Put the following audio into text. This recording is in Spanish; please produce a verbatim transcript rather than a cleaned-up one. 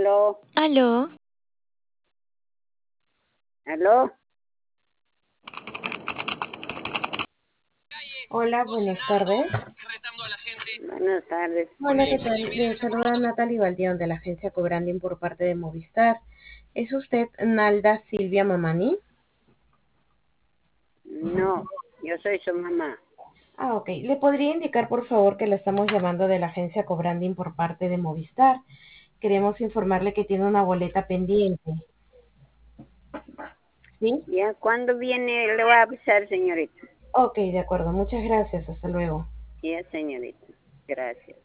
Aló, Aló, aló. Hola, buenas tardes. Buenas tardes. Hola, ¿qué tal? Le saluda Natalie Baldeón de la agencia Cobranding por parte de Movistar. ¿Es usted Nalda Silvia Mamani? No, yo soy su mamá. Ah, ok. ¿Le podría indicar, por favor, que le estamos llamando de la agencia Cobranding por parte de Movistar? Queremos informarle que tiene una boleta pendiente. ¿Sí? Ya, ¿cuándo viene? Le voy a avisar, señorita. Ok, de acuerdo. Muchas gracias. Hasta luego. Ya, señorita. Gracias.